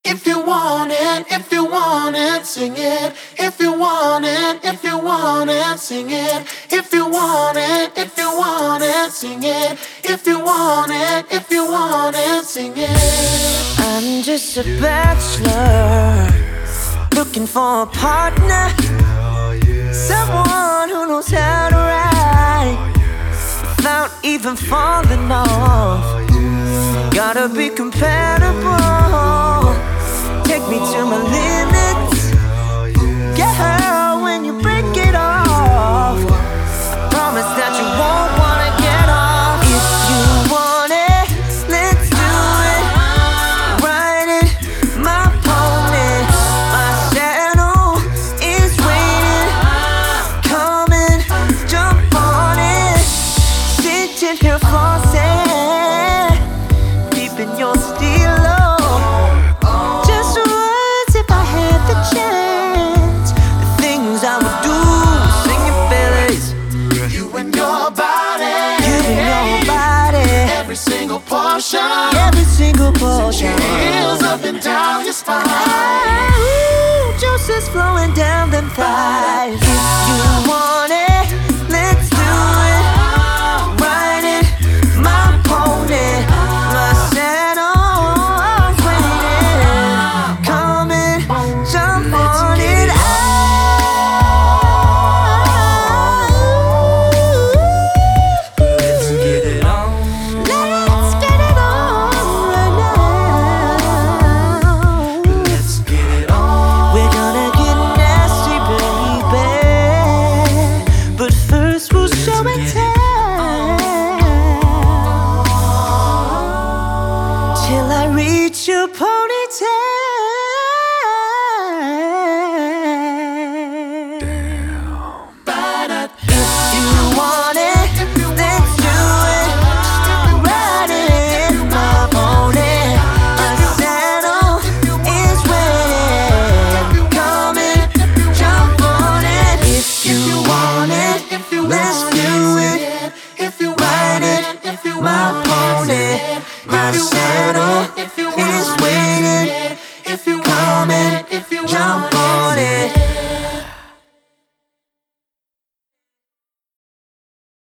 If you want it, if you want it, sing it. If you want it, if you want it, sing it. If you want it, if you want it, sing it. If you want it, if you want it, sing it. I'm just a bachelor, looking for a partner, someone who knows how to ride without even falling off. Gotta be compatible, take me to my limits. Yeah, when you break it off, I promise that you won't wanna get off. If you want it, let's do it. Ride it, my pony, my saddle is waiting. Come and jump on it, sit in here flossing, keeping your steel low. Just once if I had the chance, the things I would do, singing Phillies. You and your body, You and your body, every single portion, every single portion. heels up and down your spine. Ooh, juices flowing down them thighs.